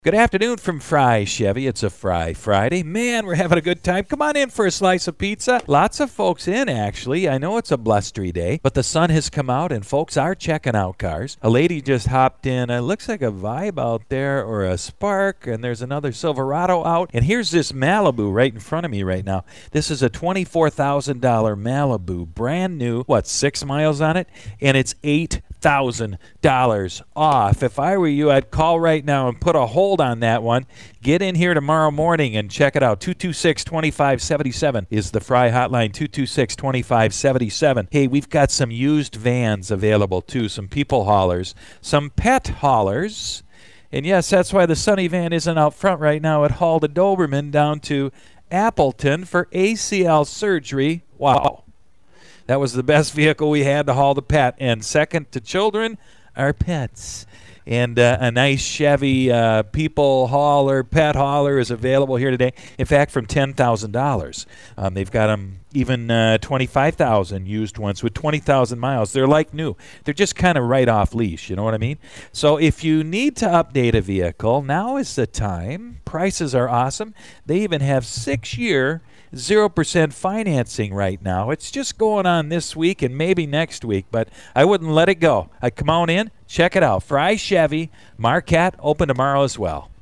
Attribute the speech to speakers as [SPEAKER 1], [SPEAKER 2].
[SPEAKER 1] Good afternoon from Fry Chevy. It's a Fry Friday. Man, we're having a good time. Come on in for a slice of pizza. Lots of folks in, actually. I know it's a blustery day, but the sun has come out and folks are checking out cars. A lady just hopped in. It looks like a Vibe out there or a Spark, and there's another Silverado out. And here's this Malibu right in front of me right now. This is a $24,000 Malibu, brand new. 6 miles on it? And it's $8,000 off. If I were you, I'd call right now and put a hold on that one. Get in here tomorrow morning and check it out. 226-2577 is the Fry hotline, 226-2577. Hey, we've got some used vans available too, some people haulers, some pet haulers. And yes, that's why the Sunny van isn't out front right now. It hauled a Doberman down to Appleton for ACL surgery. Wow. That was the best vehicle we had to haul the pet. And second to children, our pets. And a nice Chevy people hauler, pet hauler is available here today. In fact, from $10,000. They've got them even $25,000 used ones with 20,000 miles. They're like new. They're just kind of right off leash, you know what I mean? So if you need to update a vehicle, now is the time. Prices are awesome. They even have 6-year 0% financing right now. It's just going on this week and maybe next week, but I wouldn't let it go. I'd come on in, check it out. Fry Chevy, Marquette, open tomorrow as well.